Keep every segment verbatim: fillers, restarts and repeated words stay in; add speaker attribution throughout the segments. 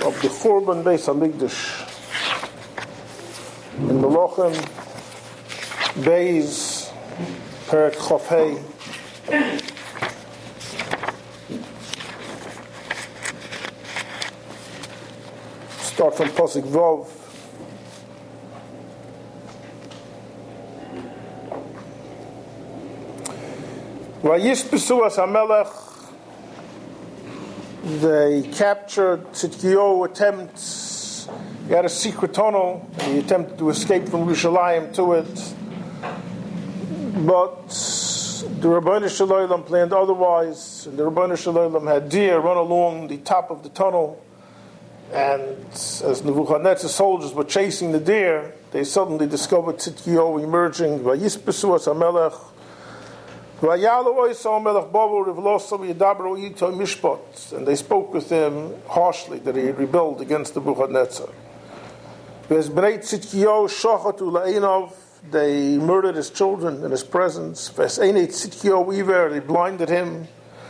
Speaker 1: of the Churban Beis Hamikdash. In Melachim Beis Perek Chofhei. Start from Pasuk Vav. Vayispesu as Hamelech. They captured Tzidkiyahu attempts. He had a secret tunnel. He attempted to escape from Yerushalayim to it. But the Rabbeinu Shalom planned otherwise. And the Rabbeinu Shalom had deer run along the top of the tunnel. And as Nebuchadnezzar's soldiers were chasing the deer, they suddenly discovered Tzidkiyahu emerging. Vayispesu as Hamelech. And they spoke with him harshly that he rebelled against Nebuchadnezzar. They murdered his children in his presence. They blinded him.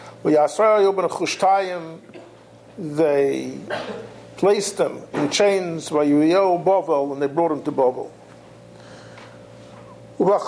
Speaker 1: They placed him in chains and they brought him to Babel. In the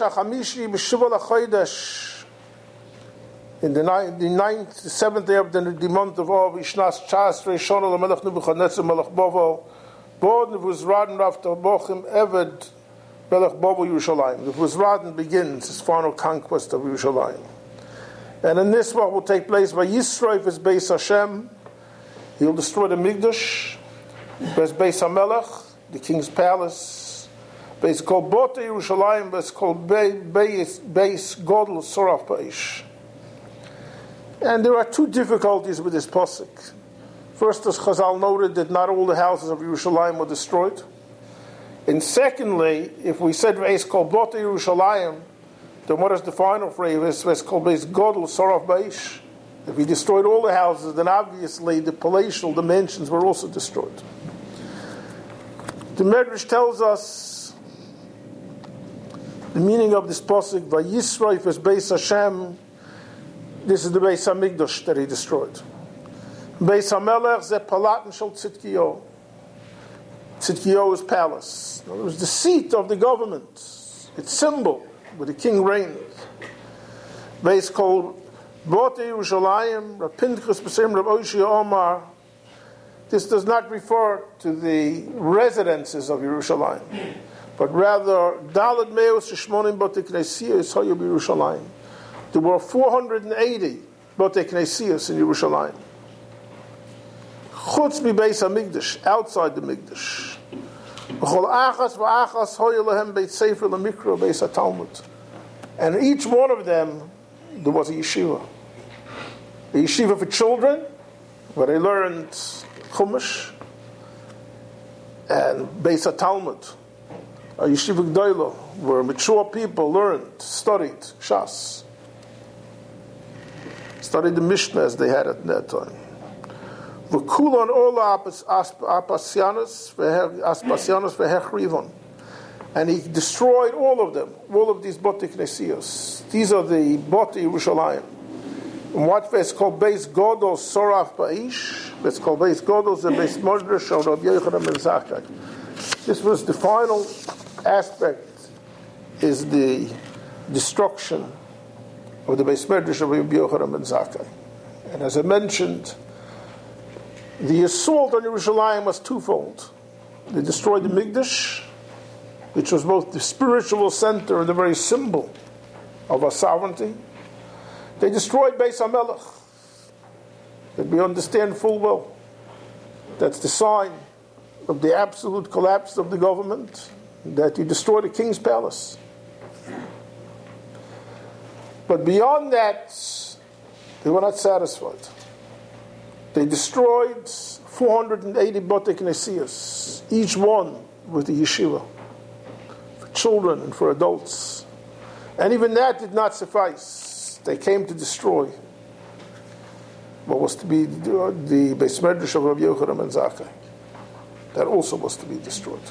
Speaker 1: ninth, the ninth, the seventh day of the, the month of Av, Ishnas Chasre Shana Melech Nebuchadnezzar Melech Bavel, Bod Nevuzraden after Bochim Eved Melech Bavel Yerushalayim. Nevuzraden begins his final conquest of Yerushalayim, and in this what will take place by Yisroel is Beis Hashem. He'll destroy the Mikdash. There's Beis Hamelech, the king's palace. It's called Bote Yerushalayim, but it's called Beis Godel Sorach Ba'ish. And there are two difficulties with this pasuk. First, as Chazal noted, that not all the houses of Yerushalayim were destroyed. And secondly, if we said Beis called Bote Yerushalayim, then what is the final phrase? It's called Beis Godel Sorach Ba'ish. If he destroyed all the houses, then obviously the palatial dimensions were also destroyed. The Medrash tells us the meaning of this pasuk, Vayisroel is Beis Hashem. This is the Beis Hamikdash that he destroyed. Beis Hamelech ze palatin shel Tzidkiyahu. Tzidkiyahu's palace. It was the seat of the government. Its symbol where the king reigned. Beis called Bote Yerushalayim. Rav Pinchas B'Seim Rav Oshia Omar. This does not refer to the residences of Yerushalayim, but rather, Daled Meos Shishmonim Bote Knesiyos Hayu Yerushalayim. There were four hundred eighty Bote Knesiyos in Yerushalayim. Chutz Beis Hamikdash, outside the Mikdash. V'chol Achas v'Achas Hayu Lehem Beit Sefer Lemikra Beis HaTalmud. And in each one of them, there was a yeshiva. A yeshiva for children, where they learned Chumash, and Beis HaTalmud. A yeshiva g'dayla, where mature people learned, studied Shas, studied the Mishnah as they had at that time. V'kulon ola apasyanos v'hechrivon, and he destroyed all of them, all of these Bote Knesiyos. These are the Bote Yerushalayim. And what is called Beis Godel Sorach Ba'ish, it's called Beis Godel the Beis Medrash of Rabbi Yochanan ben Zakkai. This was the final aspect, is the destruction of the Beis Medrash of Rabbi Yochanan ben Zakkai. And as I mentioned, the assault on Yerushalayim was twofold. They destroyed the Mikdash, which was both the spiritual center and the very symbol of our sovereignty. They destroyed Beis Hamelech, that we understand full well. That's the sign of the absolute collapse of the government, that you destroy the king's palace. But beyond that, they were not satisfied. They destroyed four hundred eighty Bote Knesiyos, each one with a yeshiva, for children and for adults. And even that did not suffice. They came to destroy what was to be the, the Beis Medrash of Rabbi Yochanan ben Zakkai. That also was to be destroyed.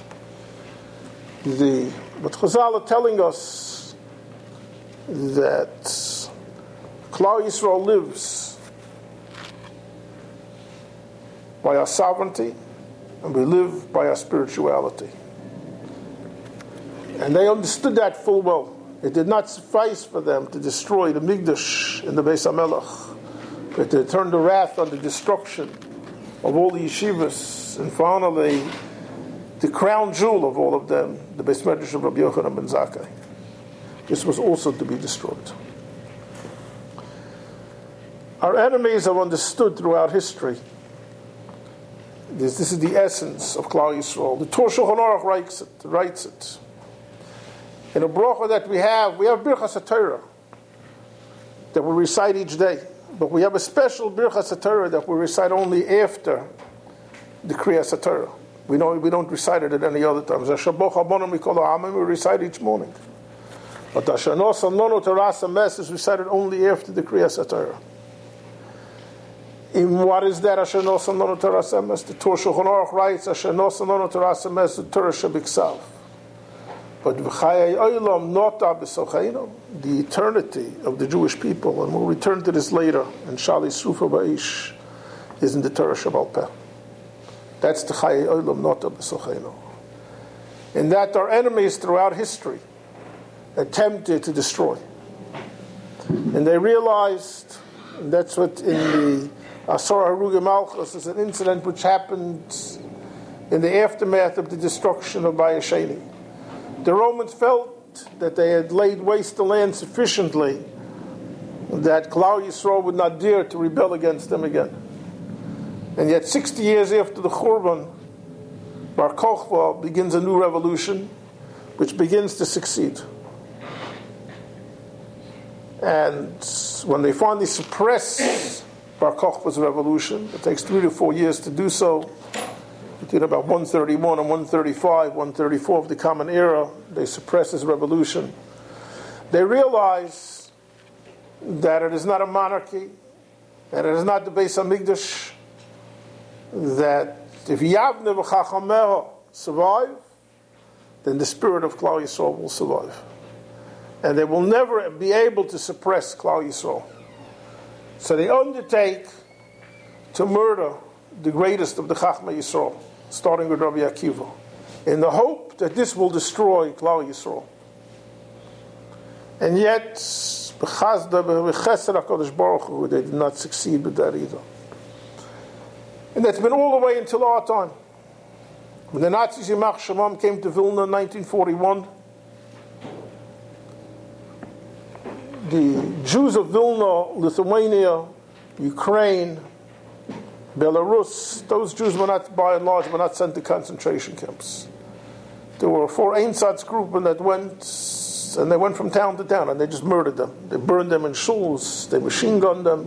Speaker 1: The, but Chazal are telling us that Klal Yisrael lives by our sovereignty, and we live by our spirituality. And they understood that full well. It did not suffice for them to destroy the Mikdash in the Beis HaMelech, but to turn the wrath on the destruction of all the yeshivas, and finally, the crown jewel of all of them, the Beis Medrash of Rabbi Yochanan ben Zakkai. This was also to be destroyed. Our enemies have understood throughout history. This, this is the essence of Klal Yisrael. The Torah Shulchan Aruch writes it. Writes it. In a bracha that we have, we have Birchas HaTorah that we recite each day. But we have a special Birchas HaTorah that we recite only after the Kriyas HaTorah. We know we don't recite it at any other times. Hashaboch Abonim Mikol Ha'amim, we recite each morning. But Asher Nosa Nono Teras HaMes is recited only after the Kriyas HaTorah. In what is that? Asher Nosa Nono Teras HaMes. The Torah Shulchan Aruch writes, Asher Nosa Nono Teras HaMes, the Torah Shebiksav. But V'chayei Olam Nota B'Socheinu, the eternity of the Jewish people, and we'll return to this later, and Shali Sufa Ba'ish is in the Torah Shebal Peh. That's the Chayei Olam Nota B'Socheinu. In that our enemies throughout history attempted to destroy. And they realized, and that's what in the Asor Harugi Malchus is an incident which happened in the aftermath of the destruction of Bayis Sheni. The Romans felt that they had laid waste the land sufficiently that Klal Yisrael would not dare to rebel against them again. And yet sixty years after the Churban, Bar Kokhba begins a new revolution which begins to succeed. And when they finally suppress Bar Kokhba's revolution, it takes three to four years to do so. Between about one thirty-one and one thirty-five, one thirty-four of the Common Era, they suppress his revolution. They realize that it is not a monarchy, that it is not the Beis HaMikdash, that if Yavne v'Chachameha survive, then the spirit of Klal Yisrael will survive. And they will never be able to suppress Klal Yisrael. So they undertake to murder the greatest of the Chachmei Yisrael, starting with Rabbi Akiva, in the hope that this will destroy Klal Yisrael. And yet, b'chazda b'chesed HaKadosh Baruch Hu, they did not succeed with that either. And that's been all the way until our time. When the Nazis in Yimach Shemam came to Vilna in nineteen forty-one, the Jews of Vilna, Lithuania, Ukraine, Belarus, those Jews were not, by and large, were not sent to concentration camps. There were four Einsatz group that went, and they went from town to town, and they just murdered them. They burned them in shuls, they machine gunned them.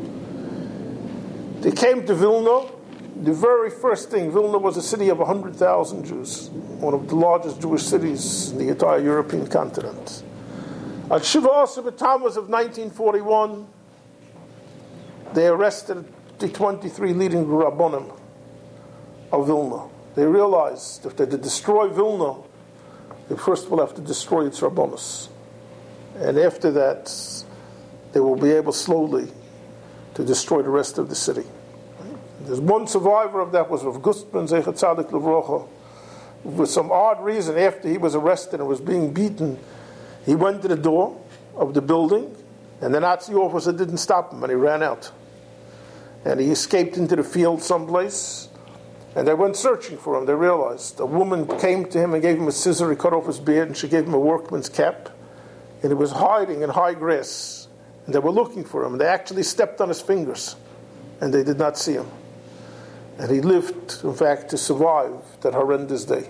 Speaker 1: They came to Vilna. The very first thing, Vilna was a city of one hundred thousand Jews, one of the largest Jewish cities in the entire European continent. At Shiva Asar B'Tammuz of nineteen forty-one, they arrested the twenty-three leading Rabbonim of Vilna. They realized if they did destroy Vilna, they first will have to destroy its Rabbonos. And after that, they will be able slowly to destroy the rest of the city. There's one survivor of that was Rav Gustman Zeichat Tzadik Levrocha. For some odd reason, after he was arrested and was being beaten, he went to the door of the building, and the Nazi officer didn't stop him, and he ran out. And he escaped into the field someplace, and they went searching for him. They realized a woman came to him and gave him a scissor. He cut off his beard, and she gave him a workman's cap, and he was hiding in high grass. And they were looking for him. They actually stepped on his fingers, and they did not see him. And he lived, in fact, to survive that horrendous day.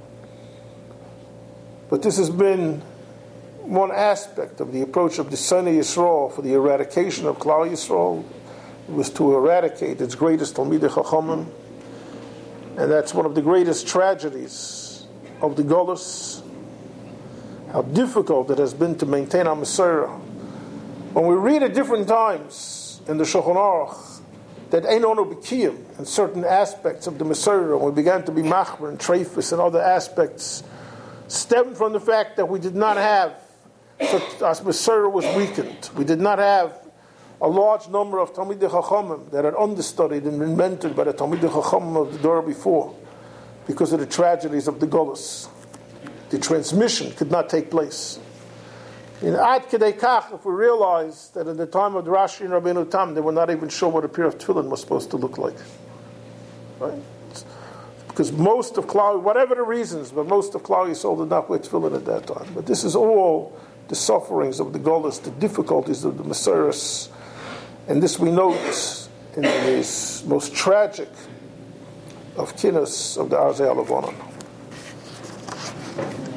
Speaker 1: But this has been one aspect of the approach of the Sonei Yisrael for the eradication of Klal Yisrael. It was to eradicate its greatest Talmidei Chachamim. And that's one of the greatest tragedies of the Golus. How difficult it has been to maintain our Messiah. When we read at different times in the Shulchan Aruch that Ein Ono B'Kiyim in certain aspects of the Messiah, and we began to be Machmer and Treifus and other aspects, stemmed from the fact that we did not have, so our Messiah was weakened. We did not have a large number of Talmidei Chachamim that had understudied and been mentored by the Talmidei Chachamim of the Dor before, because of the tragedies of the Golus. The transmission could not take place. In Ad Kedei Kach, if we realize that in the time of the Rashi and Rabbeinu Tam, they were not even sure what a pair of tefillin was supposed to look like. Right? Because most of Klal, whatever the reasons, but most of Klal Yisrael did not wear tefillin at that time. But this is all the sufferings of the Golus, the difficulties of the Messiahs. And this we note in this most tragic of kinnos of the Arzei Alavonon.